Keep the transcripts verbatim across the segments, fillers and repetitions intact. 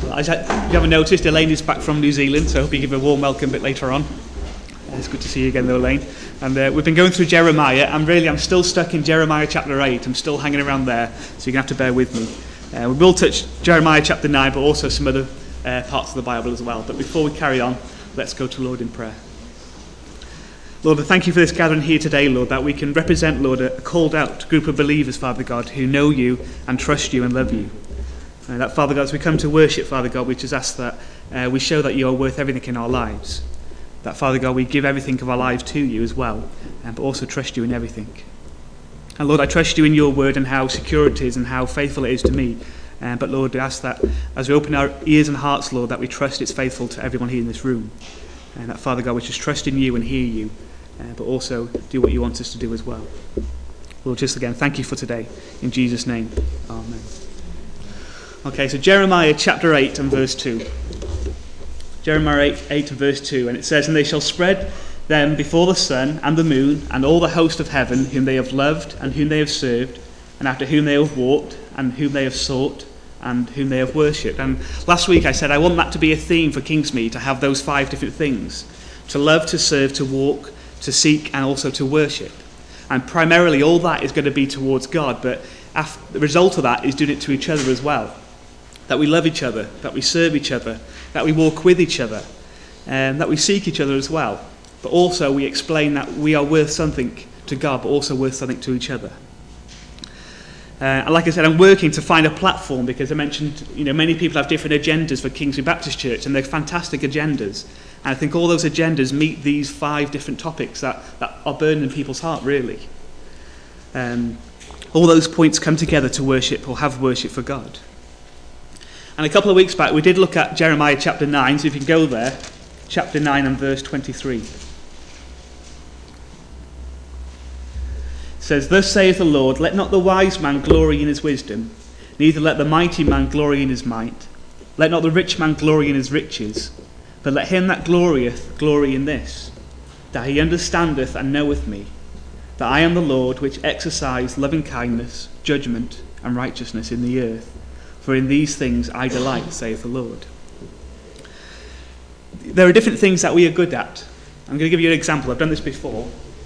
As you haven't noticed, Elaine is back from New Zealand, so I hope you give her a warm welcome a bit later on. Uh, it's good to see you again, though, Elaine. And uh, we've been going through Jeremiah, and really I'm still stuck in Jeremiah chapter eight. I'm still hanging around there, so you're going to have to bear with me. Uh, we will touch Jeremiah chapter nine, but also some other uh, parts of the Bible as well. But before we carry on, let's go to Lord in prayer. Lord, I thank you for this gathering here today, Lord, that we can represent, Lord, a called out group of believers, Father God, who know you and trust you and love you. And that, Father God, as we come to worship, Father God, we just ask that uh, we show that you are worth everything in our lives. That, Father God, we give everything of our lives to you as well, and but also trust you in everything. And Lord, I trust you in your word and how secure it is and how faithful it is to me. Uh, but Lord, we ask that as we open our ears and hearts, Lord, that we trust it's faithful to everyone here in this room. And that, Father God, we just trust in you and hear you, uh, but also do what you want us to do as well. Lord, just again, thank you for today. In Jesus' name, amen. Okay, so Jeremiah chapter eight and verse two. Jeremiah eight, eight and verse two, and it says, "And they shall spread them before the sun and the moon and all the host of heaven, whom they have loved and whom they have served, and after whom they have walked and whom they have sought and whom they have worshipped." And last week I said I want that to be a theme for Kingsmead, to have those five different things: to love, to serve, to walk, to seek, and also to worship. And primarily all that is going to be towards God, but after, the result of that is doing it to each other as well. That we love each other, that we serve each other, that we walk with each other, and that we seek each other as well. But also we explain that we are worth something to God, but also worth something to each other. Uh, and like I said, I'm working to find a platform, because I mentioned, you know, many people have different agendas for Kingsmead Baptist Church, and they're fantastic agendas. And I think all those agendas meet these five different topics that, that are burning in people's heart, really. Um, all those points come together to worship or have worship for God. And a couple of weeks back, we did look at Jeremiah chapter nine, so if you can go there, chapter nine and verse twenty-three. It says, "Thus saith the Lord, let not the wise man glory in his wisdom, neither let the mighty man glory in his might. Let not the rich man glory in his riches, but let him that glorieth glory in this, that he understandeth and knoweth me, that I am the Lord, which exercise loving kindness, judgment, and righteousness in the earth. For in these things I delight, saith the Lord." There are different things that we are good at. I'm going to give you an example. I've done this before.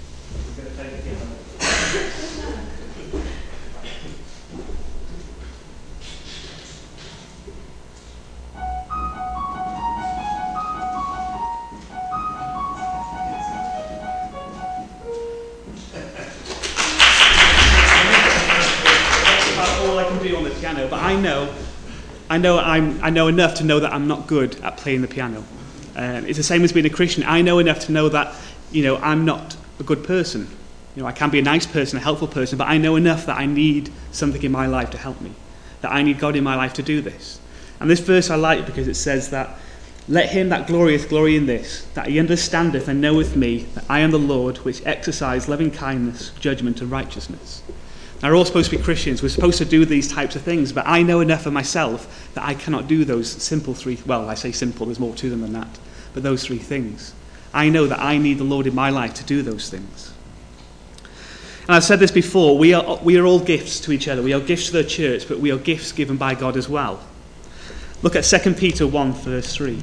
But I know, I know, I'm, I know enough to know that I'm not good at playing the piano. Um, it's the same as being a Christian. I know enough to know that, you know, I'm not a good person. You know, I can be a nice person, a helpful person, but I know enough that I need something in my life to help me. That I need God in my life to do this. And this verse I like because it says that, "Let him that glorieth glory in this, that he understandeth and knoweth me, that I am the Lord, which exercise loving kindness, judgment, and righteousness." Now, we're all supposed to be Christians. We're supposed to do these types of things, but I know enough of myself that I cannot do those simple three, well, I say simple, there's more to them than that, but those three things. I know that I need the Lord in my life to do those things. And I've said this before, we are, we are all gifts to each other. We are gifts to the church, but we are gifts given by God as well. Look at Second Peter one, verse three.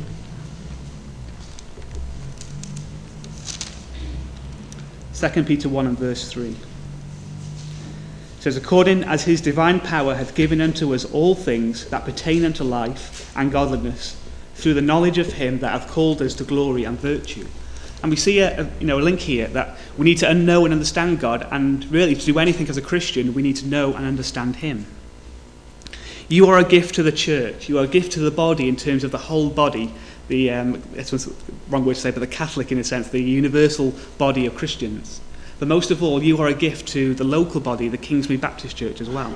Second Peter one and verse three. It says, "According as his divine power hath given unto us all things that pertain unto life and godliness, through the knowledge of him that hath called us to glory and virtue." And we see a, a, you know, a link here that we need to know and understand God, and really to do anything as a Christian, we need to know and understand him. You are a gift to the church. You are a gift to the body in terms of the whole body. The um, it's the wrong word to say, but the Catholic in a sense, the universal body of Christians. But most of all, you are a gift to the local body, the Kingsmead Baptist Church as well.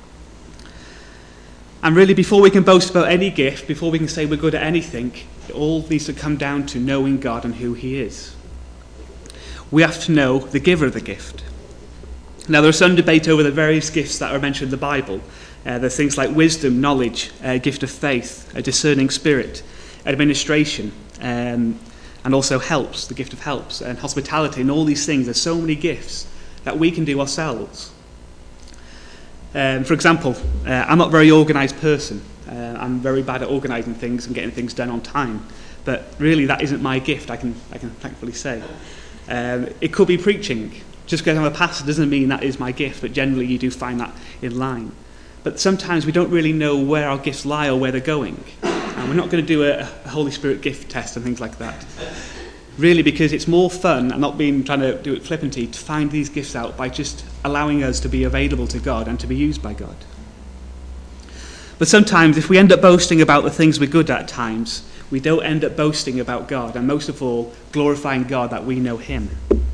And really, before we can boast about any gift, before we can say we're good at anything, it all needs to come down to knowing God and who he is. We have to know the giver of the gift. Now, there's some debate over the various gifts that are mentioned in the Bible. Uh, there's things like wisdom, knowledge, a gift of faith, a discerning spirit, administration, um, and also helps, the gift of helps, and hospitality, and all these things. There's so many gifts that we can do ourselves. Um, for example, uh, I'm not a very organised person. Uh, I'm very bad at organising things and getting things done on time. But really, that isn't my gift, I can I can thankfully say. Um, it could be preaching. Just because I'm a pastor doesn't mean that is my gift, but generally you do find that in line. But sometimes we don't really know where our gifts lie or where they're going. And we're not going to do a, a Holy Spirit gift test and things like that. Really, because it's more fun, and not being trying to do it flippantly, to find these gifts out by just allowing us to be available to God and to be used by God. But sometimes, if we end up boasting about the things we're good at at times, we don't end up boasting about God, and most of all, glorifying God that we know him.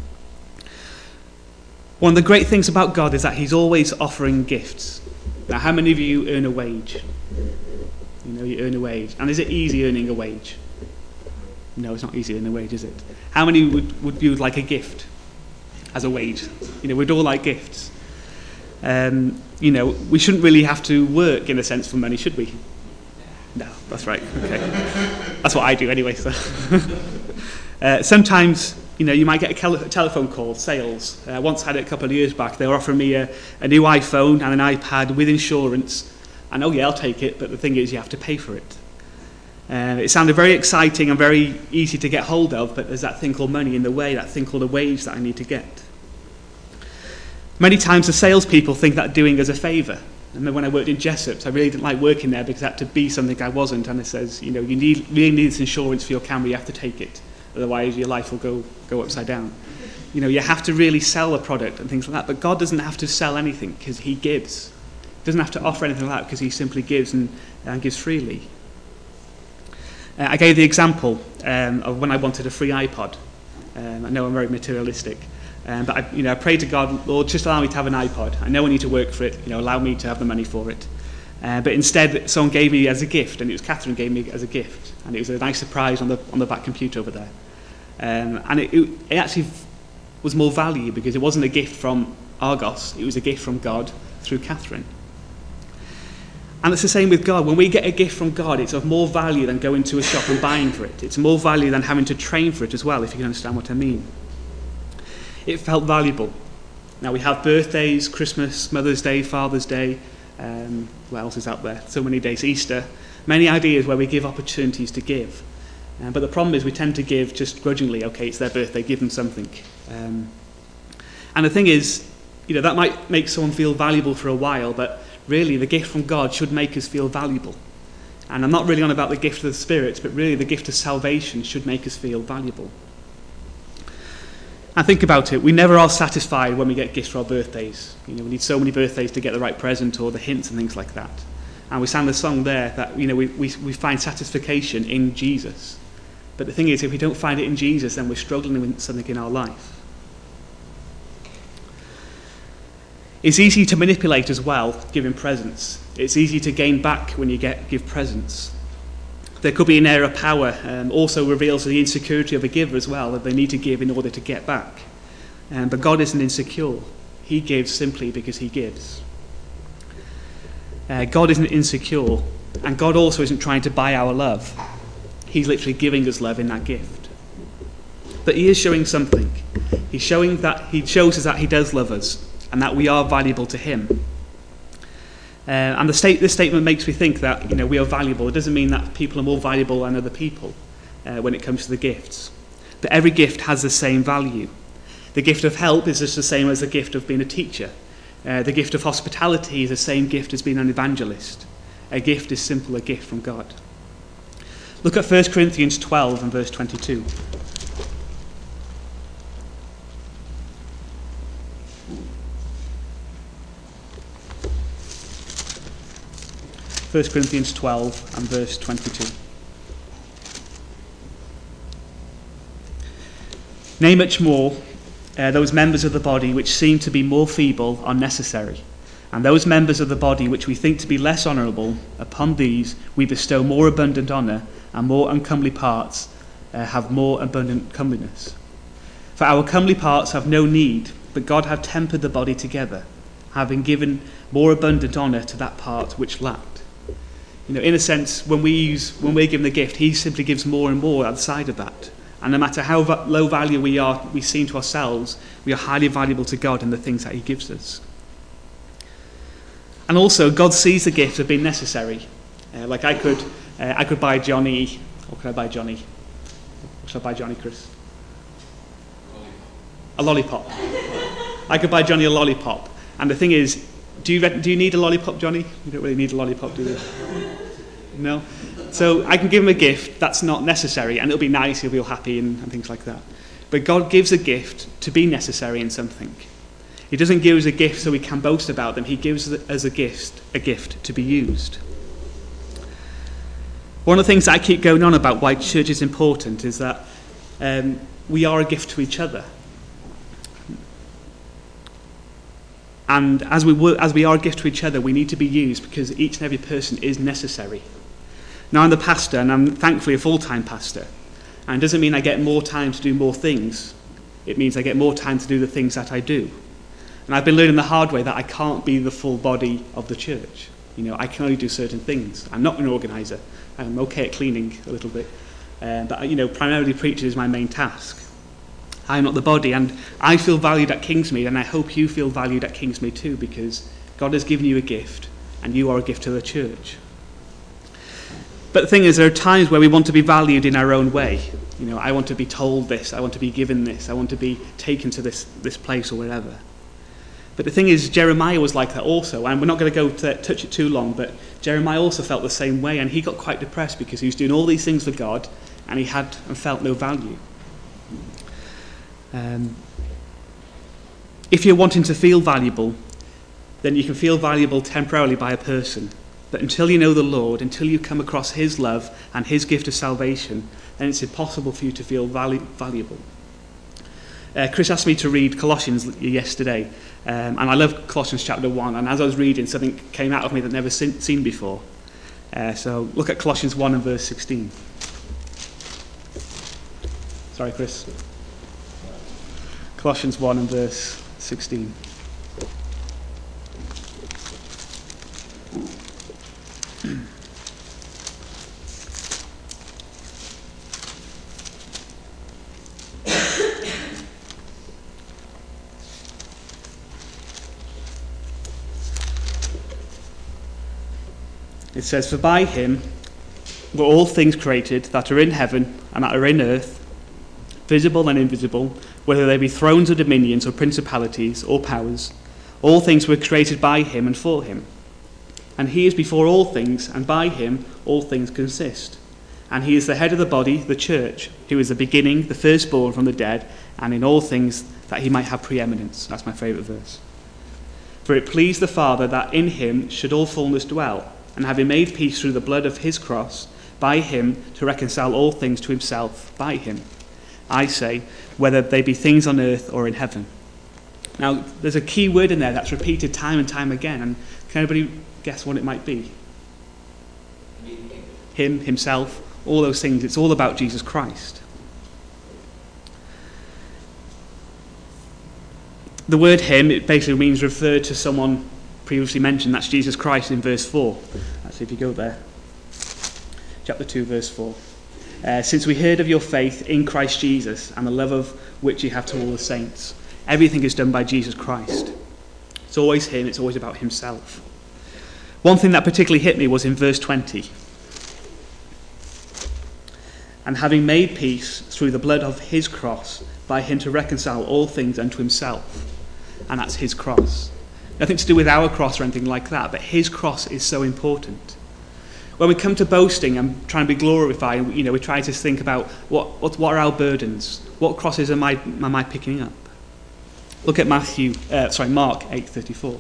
One of the great things about God is that he's always offering gifts. Now, how many of you earn a wage? You know, you earn a wage. And is it easy earning a wage? No, it's not easy earning a wage, is it? How many would, would you like a gift as a wage? You know, we'd all like gifts. Um, you know, we shouldn't really have to work, in a sense, for money, should we? No, that's right. Okay. That's what I do anyway. So. uh, sometimes, you know, you might get a cal- telephone call, sales. I uh, once had it a couple of years back. They were offering me a, a new iPhone and an iPad with insurance. And oh yeah, I'll take it, but the thing is you have to pay for it. Uh, it sounded very exciting and very easy to get hold of, but there's that thing called money in the way, that thing called a wage that I need to get. Many times the salespeople think that doing us a favour. I remember when I worked in Jessops, I really didn't like working there because I had to be something I wasn't, and it says, you know, you need really need this insurance for your camera, you have to take it, otherwise your life will go, go upside down. You know, you have to really sell a product and things like that, but God doesn't have to sell anything because he gives. He doesn't have to offer anything like that because he simply gives and, and gives freely. Uh, I gave the example um, of when I wanted a free iPod. Um, I know I'm very materialistic. Um, but I, you know, I prayed to God, Lord, just allow me to have an iPod. I know I need to work for it. You know, allow me to have the money for it. Uh, but instead, someone gave me as a gift, and it was Catherine gave me as a gift, and it was a nice surprise on the on the back computer over there. Um, and it, it, it actually was more value because it wasn't a gift from Argos; it was a gift from God through Catherine. And it's the same with God. When we get a gift from God, it's of more value than going to a shop and buying for it. It's more value than having to train for it as well, if you can understand what I mean. It felt valuable. Now we have birthdays, Christmas, Mother's Day, Father's Day, um, what else is out there? So many days, Easter. Many ideas where we give opportunities to give. Um, but the problem is we tend to give just grudgingly. Okay, it's their birthday, give them something. Um, and the thing is, you know, that might make someone feel valuable for a while, but really the gift from God should make us feel valuable. And I'm not really on about the gift of the Spirit, but really the gift of salvation should make us feel valuable. And think about it, we never are satisfied when we get gifts for our birthdays. You know, we need so many birthdays to get the right present or the hints and things like that. And we sang the song there that, you know, we, we, we find satisfaction in Jesus. But the thing is, if we don't find it in Jesus, then we're struggling with something in our life. It's easy to manipulate as well, giving presents. It's easy to gain back when you get give presents. There could be an air of power, um, also reveals the insecurity of a giver as well, that they need to give in order to get back. Um, but God isn't insecure. He gives simply because he gives. Uh, God isn't insecure, and God also isn't trying to buy our love. He's literally giving us love in that gift. But he is showing something. He's showing that he shows us that he does love us, and that we are valuable to him. Uh, and the state, this statement makes me think that, you know, we are valuable. It doesn't mean that people are more valuable than other people uh, when it comes to the gifts. But every gift has the same value. The gift of help is just the same as the gift of being a teacher. Uh, the gift of hospitality is the same gift as being an evangelist. A gift is simply a gift from God. Look at First Corinthians twelve and verse twenty-two. First Corinthians twelve and verse twenty-two. Nay, much more, uh, those members of the body which seem to be more feeble are necessary, and those members of the body which we think to be less honourable, upon these we bestow more abundant honour, and more uncomely parts uh, have more abundant comeliness. For our comely parts have no need, but God hath tempered the body together, having given more abundant honour to that part which lacked. You know, in a sense, when we use, when we're given the gift, he simply gives more and more outside of that. And no matter how va- low value we are, we seem to ourselves, we are highly valuable to God in the things that he gives us. And also, God sees the gift as being necessary. Uh, like I could, uh, I could buy Johnny. What could I buy Johnny? What should I buy Johnny, Chris? A lollipop. I could buy Johnny a lollipop. And the thing is, do you do you need a lollipop, Johnny? You don't really need a lollipop, do you? No. So I can give him a gift that's not necessary, and it'll be nice, he'll be all happy and, and things like that. But God gives a gift to be necessary in something. He doesn't give us a gift so we can boast about them. He gives us a gift, a gift to be used. One of the things I keep going on about why church is important is that um, we are a gift to each other. And as we, work, as we are a gift to each other, we need to be used because each and every person is necessary. Now I'm the pastor, and I'm thankfully a full-time pastor. And it doesn't mean I get more time to do more things. It means I get more time to do the things that I do. And I've been learning the hard way that I can't be the full body of the church. You know, I can only do certain things. I'm not an organiser. I'm okay at cleaning a little bit. Uh, but, you know, primarily preaching is my main task. I'm not the body, and I feel valued at Kingsmead, and I hope you feel valued at Kingsmead too, because God has given you a gift, and you are a gift to the church. But the thing is, there are times where we want to be valued in our own way. You know, I want to be told this, I want to be given this, I want to be taken to this, this place or wherever. But the thing is, Jeremiah was like that also, and we're not going to go to touch it too long, but Jeremiah also felt the same way, and he got quite depressed because he was doing all these things for God, and he had and felt no value. Um, if you're wanting to feel valuable, then you can feel valuable temporarily by a person. But until you know the Lord, until you come across his love and his gift of salvation, then it's impossible for you to feel valu- valuable. Uh, Chris asked me to read Colossians yesterday, um, and I love Colossians chapter one, and as I was reading, something came out of me that I'd never seen, seen before. Uh, so look at Colossians one and verse sixteen. Sorry, Chris. Colossians one and verse sixteen. It says, "For by him were all things created that are in heaven and that are in earth, visible and invisible, whether they be thrones or dominions or principalities or powers. All things were created by him and for him. And he is before all things, and by him all things consist. And he is the head of the body, the church, who is the beginning, the firstborn from the dead, and in all things that he might have preeminence." That's my favourite verse. "For it pleased the Father that in him should all fullness dwell, and having made peace through the blood of his cross, by him to reconcile all things to himself, by him. I say, whether they be things on earth or in heaven." Now, there's a key word in there that's repeated time and time again, and can anybody guess what it might be? Him, himself, all those things. It's all about Jesus Christ. The word him, it basically means referred to someone previously mentioned. That's Jesus Christ in verse four. Actually, if you go there. Chapter two, verse four. Uh, "Since we heard of your faith in Christ Jesus and the love of which you have to all the saints." Everything is done by Jesus Christ. It's always him, it's always about himself. One thing that particularly hit me was in verse twenty. "And having made peace through the blood of his cross, by him to reconcile all things unto himself." And that's his cross. Nothing to do with our cross or anything like that, but his cross is so important. When we come to boasting and trying to be glorified, you know, we try to think about what, what, what are our burdens? What crosses am I, am I picking up? Look at Matthew, uh, sorry, Mark eight thirty-four.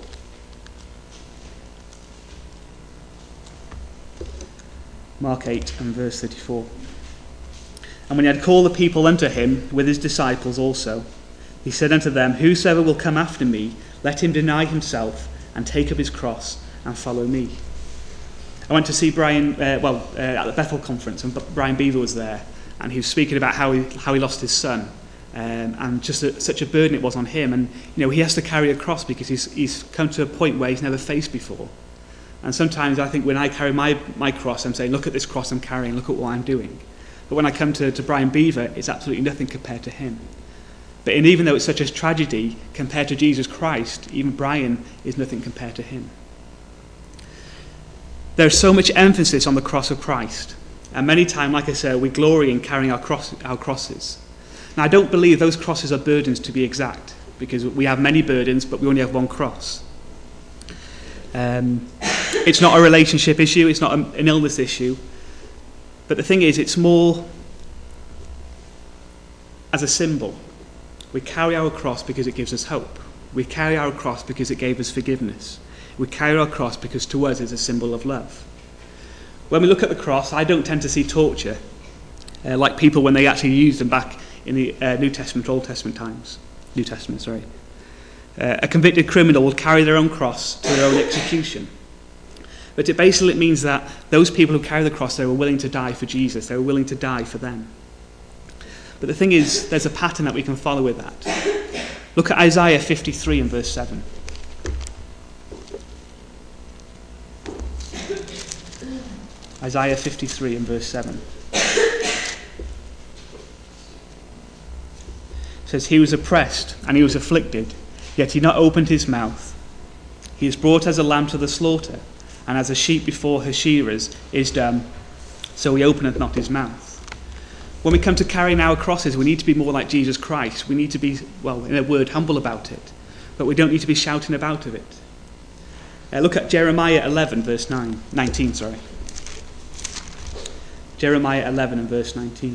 Mark eight and verse thirty-four. "And when he had called the people unto him, with his disciples also, he said unto them, Whosoever will come after me, let him deny himself, and take up his cross, and follow me." I went to see Brian, uh, well, uh, at the Bethel conference, and Brian Beaver was there, and he was speaking about how he, how he lost his son, um, and just a, such a burden it was on him. And, you know, he has to carry a cross because he's, he's come to a point where he's never faced before. And sometimes I think when I carry my, my cross, I'm saying, look at this cross I'm carrying, look at what I'm doing. But when I come to, to Brian Beaver, it's absolutely nothing compared to him. But and even though it's such a tragedy compared to Jesus Christ, even Brian is nothing compared to him. There's so much emphasis on the cross of Christ. And many times, like I said, we glory in carrying our, cross, our crosses. Now, I don't believe those crosses are burdens to be exact, because we have many burdens, but we only have one cross. Um, it's not a relationship issue, it's not a, an illness issue. But the thing is, it's more as a symbol. We carry our cross because it gives us hope. We carry our cross because it gave us forgiveness. We carry our cross because to us it's a symbol of love. When we look at the cross, I don't tend to see torture uh, like people when they actually used them back in the uh, New Testament, Old Testament times. New Testament, sorry. Uh, a convicted criminal will carry their own cross to their own execution. But it basically means that those people who carry the cross, they were willing to die for Jesus. They were willing to die for them. But the thing is, there's a pattern that we can follow with that. Look at Isaiah fifty-three and verse seven. Isaiah fifty-three and verse seven. It says, "He was oppressed and he was afflicted, yet he not opened his mouth. He is brought as a lamb to the slaughter, and as a sheep before her shearers is dumb, so he openeth not his mouth." When we come to carrying our crosses, we need to be more like Jesus Christ. We need to be, well, in a word, humble about it. But we don't need to be shouting about of it. Uh, look at Jeremiah eleven, verse nine, nineteen, sorry. Jeremiah eleven and verse nineteen.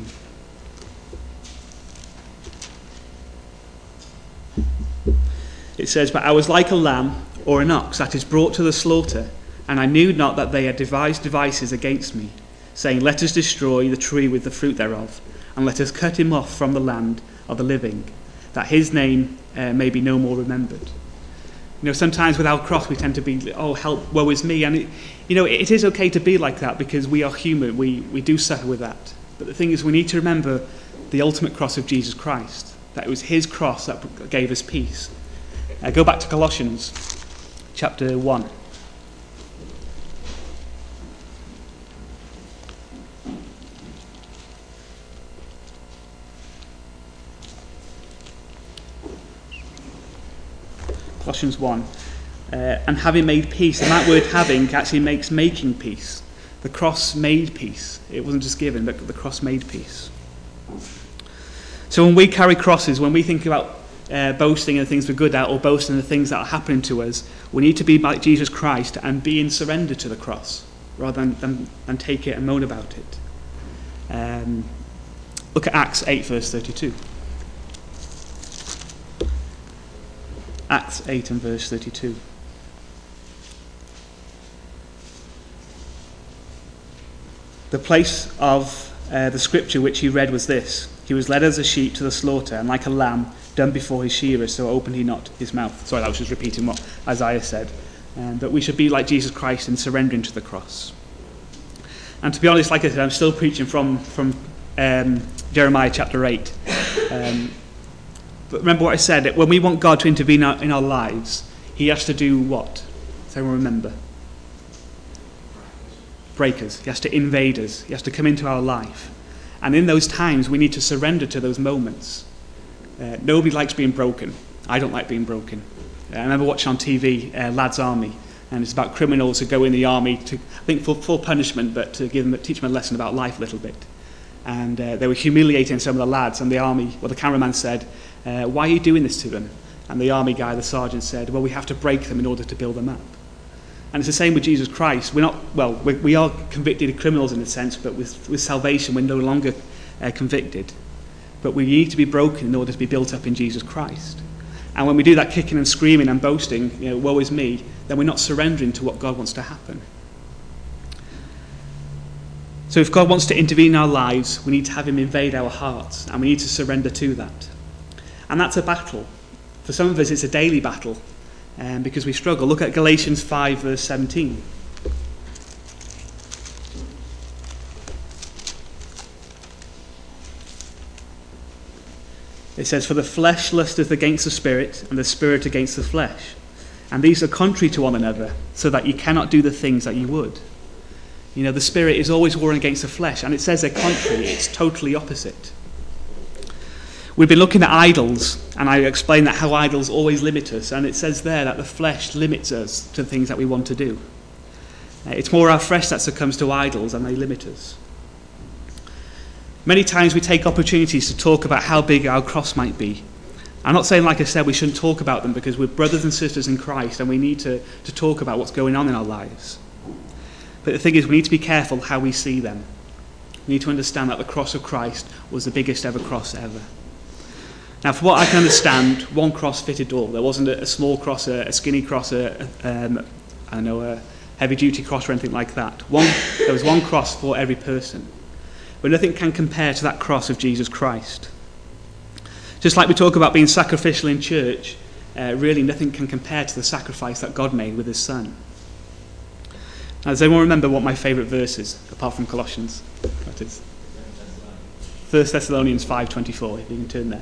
It says, "But I was like a lamb or an ox that is brought to the slaughter, and I knew not that they had devised devices against me, saying, Let us destroy the tree with the fruit thereof, and let us cut him off from the land of the living, that his name uh, may be no more remembered." You know, sometimes with our cross we tend to be, oh, help, woe is me. And, it, you know, it is okay to be like that because we are human. We, we do suffer with that. But the thing is, we need to remember the ultimate cross of Jesus Christ, that it was his cross that gave us peace. Uh, go back to Colossians chapter one. Colossians one. Uh, and having made peace, and that word having actually makes making peace. The cross made peace. It wasn't just given, but the cross made peace. So when we carry crosses, when we think about uh, boasting in the things we're good at, or boasting in the things that are happening to us, we need to be like Jesus Christ and be in surrender to the cross, rather than, than, than take it and moan about it. Um, look at Acts eight, verse thirty-two. Acts eight and verse thirty-two. The place of uh, the scripture which he read was this: He was led as a sheep to the slaughter, and like a lamb dumb before his shearers, so opened he not his mouth. Sorry, that was just repeating what Isaiah said. Um, but we should be like Jesus Christ in surrendering to the cross. And to be honest, like I said, I'm still preaching from, from um, Jeremiah chapter eight. Um, But remember what I said, that when we want God to intervene our, in our lives, he has to do what? So remember. Break us. He has to invade us. He has to come into our life. And in those times, we need to surrender to those moments. Uh, nobody likes being broken. I don't like being broken. Uh, I remember watching on T V, uh, Lad's Army, and it's about criminals who go in the army, to, I think for, for punishment, but to give them, teach them a lesson about life a little bit. And uh, they were humiliating some of the lads, and the army, well, the cameraman said, Uh, why are you doing this to them? And the army guy, the sergeant, said, well, we have to break them in order to build them up. And it's the same with Jesus Christ. We're not, well, we, we are convicted criminals in a sense, but with, with salvation, we're no longer uh, convicted. But we need to be broken in order to be built up in Jesus Christ. And when we do that kicking and screaming and boasting, you know, woe is me, then we're not surrendering to what God wants to happen. So if God wants to intervene in our lives, we need to have him invade our hearts, and we need to surrender to that. And that's a battle. For some of us, it's a daily battle, um, because we struggle. Look at Galatians five, verse seventeen. It says, "For the flesh lusteth against the spirit, and the spirit against the flesh. And these are contrary to one another, so that ye cannot do the things that ye would." You know, the spirit is always warring against the flesh, and it says they're contrary. It's totally opposite. We've been looking at idols, and I explained that how idols always limit us, and it says there that the flesh limits us to things that we want to do. Uh, it's more our flesh that succumbs to idols, and they limit us. Many times we take opportunities to talk about how big our cross might be. I'm not saying, like I said, we shouldn't talk about them, because we're brothers and sisters in Christ and we need to, to talk about what's going on in our lives. But the thing is, we need to be careful how we see them. We need to understand that the cross of Christ was the biggest ever cross ever. Now, for what I can understand, one cross fitted all. There wasn't a, a small cross, a, a skinny cross, a, um, I don't know, a heavy-duty cross or anything like that. One, there was one cross for every person. But nothing can compare to that cross of Jesus Christ. Just like we talk about being sacrificial in church, uh, really nothing can compare to the sacrifice that God made with his Son. Now, does anyone remember what my favourite verse is, apart from Colossians? That is First Thessalonians five twenty-four, if you can turn there.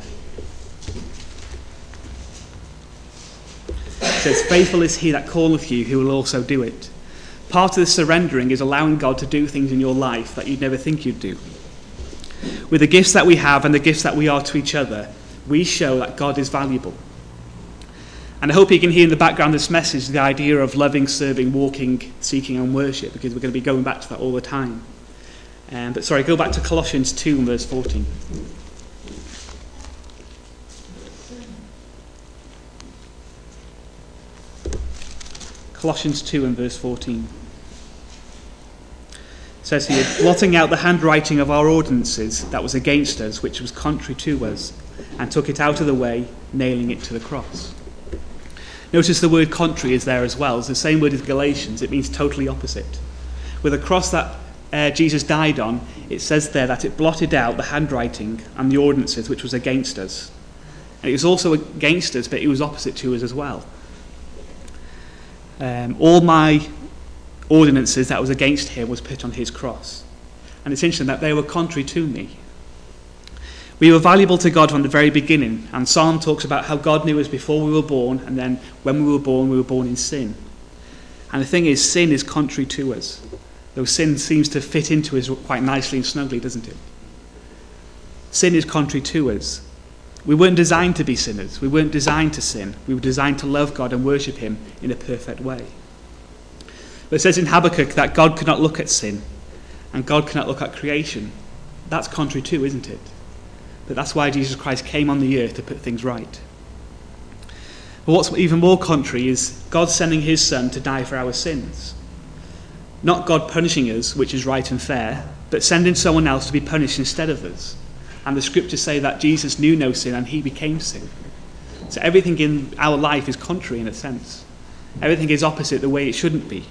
It says, "Faithful is he that calleth you, who will also do it." Part of the surrendering is allowing God to do things in your life that you'd never think you'd do. With the gifts that we have and the gifts that we are to each other, we show that God is valuable. And I hope you can hear in the background of this message the idea of loving, serving, walking, seeking and worship, because we're going to be going back to that all the time. Um, but sorry, go back to Colossians two and verse fourteen. Colossians two and verse fourteen. It says here, "Blotting out the handwriting of our ordinances that was against us, which was contrary to us, and took it out of the way, nailing it to the cross." Notice the word contrary is there as well. It's the same word as Galatians. It means totally opposite. With the cross that uh, Jesus died on, it says there that it blotted out the handwriting and the ordinances which was against us. And it was also against us, but it was opposite to us as well. Um, all my ordinances that was against him was put on his cross. And it's interesting that they were contrary to me. We were valuable to God from the very beginning, and Psalm talks about how God knew us before we were born, and then when we were born, we were born in sin. And the thing is, sin is contrary to us, though sin seems to fit into us quite nicely and snugly, doesn't it? Sin is contrary to us. We weren't designed to be sinners. We weren't designed to sin. We were designed to love God and worship him in a perfect way. But it says in Habakkuk that God cannot look at sin, and God cannot look at creation. That's contrary too, isn't it? But that's why Jesus Christ came on the earth, to put things right. But what's even more contrary is God sending his Son to die for our sins. Not God punishing us, which is right and fair, but sending someone else to be punished instead of us. And the scriptures say that Jesus knew no sin and he became sin. So everything in our life is contrary in a sense. Everything is opposite the way it shouldn't be.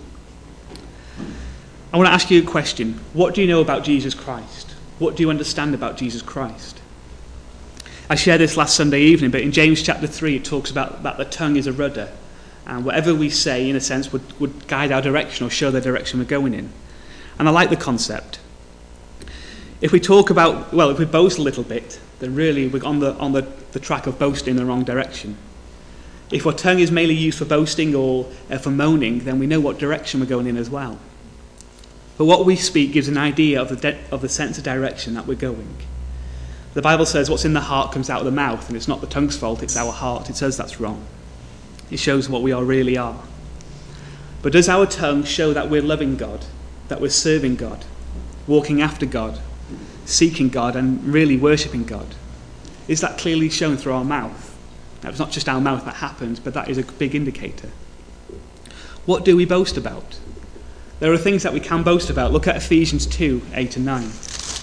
I want to ask you a question. What do you know about Jesus Christ? What do you understand about Jesus Christ? I shared this last Sunday evening, but in James chapter three it talks about that the tongue is a rudder. And whatever we say, in a sense, would, would guide our direction or show the direction we're going in. And I like the concept. If we talk about, well, if we boast a little bit, then really we're on the on the, the track of boasting in the wrong direction. If our tongue is mainly used for boasting or uh, for moaning, then we know what direction we're going in as well. But what we speak gives an idea of the de- of the sense of direction that we're going. The Bible says what's in the heart comes out of the mouth, and it's not the tongue's fault, it's our heart. It says that's wrong. It shows what we are really are. But does our tongue show that we're loving God, that we're serving God, walking after God, seeking God and really worshipping God? Is that clearly shown through our mouth? Now, it's not just our mouth that happens, but that is a big indicator. What do we boast about? There are things that we can boast about. Look at Ephesians two, eight and nine.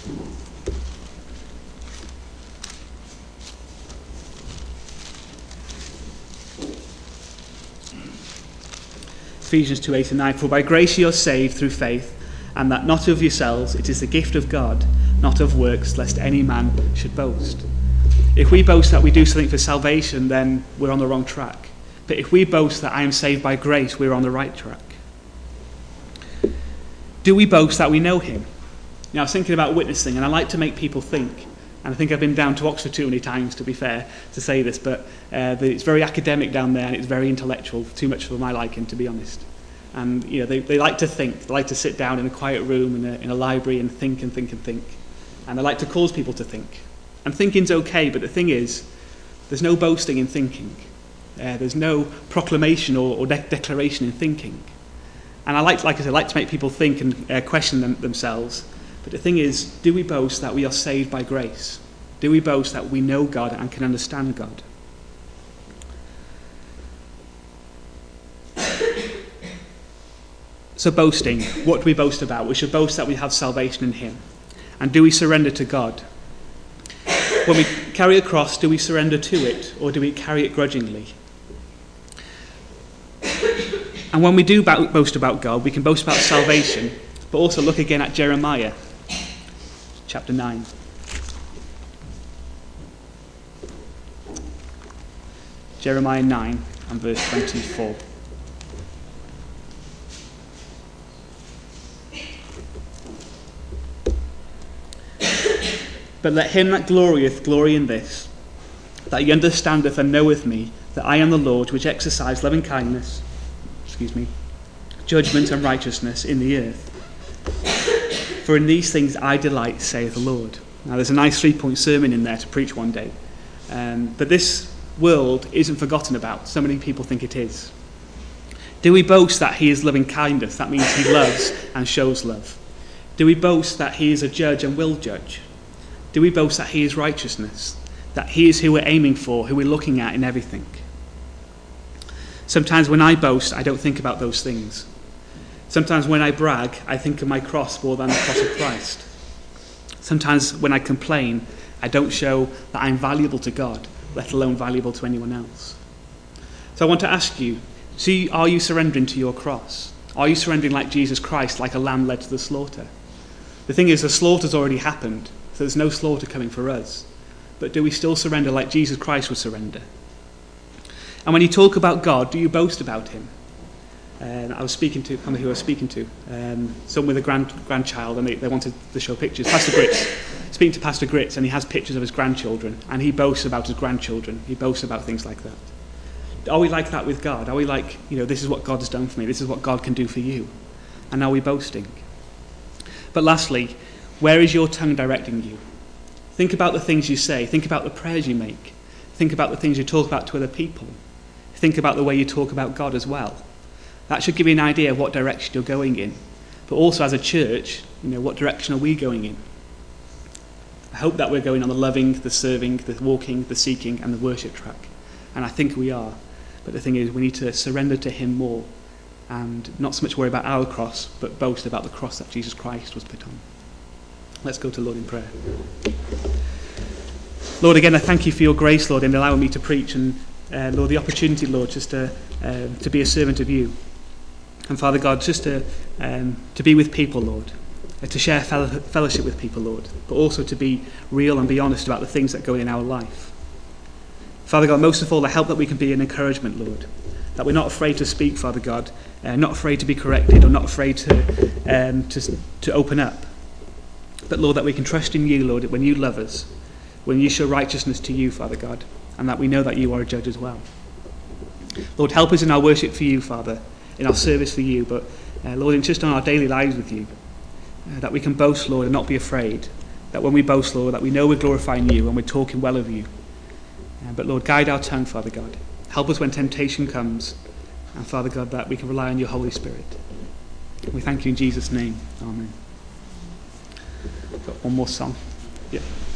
Ephesians two, eight and nine. "For by grace you are saved through faith, and that not of yourselves, it is the gift of God, not of works, lest any man should boast." If we boast that we do something for salvation, then we're on the wrong track. But if we boast that I am saved by grace, we're on the right track. Do we boast that we know him? Now, I was thinking about witnessing, and I like to make people think. And I think I've been down to Oxford too many times, to be fair, to say this, but uh, it's very academic down there, and it's very intellectual, too much for my liking, to be honest. And you know, they, they like to think. They like to sit down in a quiet room in a, in a library and think and think and think. And they like to cause people to think. And thinking's okay, but the thing is, there's no boasting in thinking. Uh, there's no proclamation or, or de- declaration in thinking. And I like, like I said, I like to make people think and uh, question them, themselves. But the thing is, do we boast that we are saved by grace? Do we boast that we know God and can understand God? So boasting, what do we boast about? We should boast that we have salvation in him. And do we surrender to God? When we carry a cross, do we surrender to it, or do we carry it grudgingly? And when we do boast about God, we can boast about salvation, but also look again at Jeremiah, chapter nine. Jeremiah nine and verse twenty-four. But let him that glorieth glory in this, that he understandeth and knoweth me, that I am the Lord, which exercise loving kindness, excuse me, judgment and righteousness in the earth. For in these things I delight, saith the Lord. Now there's a nice three-point sermon in there to preach one day. Um, but this world isn't forgotten about. So many people think it is. Do we boast that he is loving kindness? That means he loves and shows love. Do we boast that he is a judge and will judge? Do we boast that he is righteousness? That he is who we're aiming for, who we're looking at in everything? Sometimes when I boast, I don't think about those things. Sometimes when I brag, I think of my cross more than the cross of Christ. Sometimes when I complain, I don't show that I'm valuable to God, let alone valuable to anyone else. So I want to ask you, see, are you surrendering to your cross? Are you surrendering like Jesus Christ, like a lamb led to the slaughter? The thing is, the slaughter's already happened, so there's no slaughter coming for us. But do we still surrender like Jesus Christ would surrender? And when you talk about God, do you boast about him? Um, I was speaking to, I can't remember who I was speaking to, um, someone with a grand, grandchild, and they, they wanted to show pictures. Pastor Grits, speaking to Pastor Grits, and he has pictures of his grandchildren, and he boasts about his grandchildren. He boasts about things like that. Are we like that with God? Are we like, you know, this is what God has done for me, this is what God can do for you? And are we boasting? But lastly, where is your tongue directing you? Think about the things you say. Think about the prayers you make. Think about the things you talk about to other people. Think about the way you talk about God as well. That should give you an idea of what direction you're going in. But also as a church, you know, what direction are we going in? I hope that we're going on the loving, the serving, the walking, the seeking, and the worship track. And I think we are. But the thing is, we need to surrender to him more and not so much worry about our cross, but boast about the cross that Jesus Christ was put on. Let's go to Lord in prayer. Lord, again, I thank you for your grace, Lord, in allowing me to preach, and uh, Lord, the opportunity, Lord, just to uh, to be a servant of you. And Father God, just to um, to be with people, Lord, uh, to share fellow, fellowship with people, Lord, but also to be real and be honest about the things that go in our life. Father God, most of all, the help that we can be an encouragement, Lord, that we're not afraid to speak, Father God, uh, not afraid to be corrected, or not afraid to um, to to open up. But Lord, that we can trust in you, Lord, when you love us, when you show righteousness to you, Father God, and that we know that you are a judge as well. Lord, help us in our worship for you, Father, in our service for you, but uh, Lord, in just on our daily lives with you, uh, that we can boast, Lord, and not be afraid, that when we boast, Lord, that we know we're glorifying you and we're talking well of you. Uh, but Lord, guide our tongue, Father God. Help us when temptation comes, and Father God, that we can rely on your Holy Spirit. We thank you in Jesus' name. Amen. Got one more song. Yeah.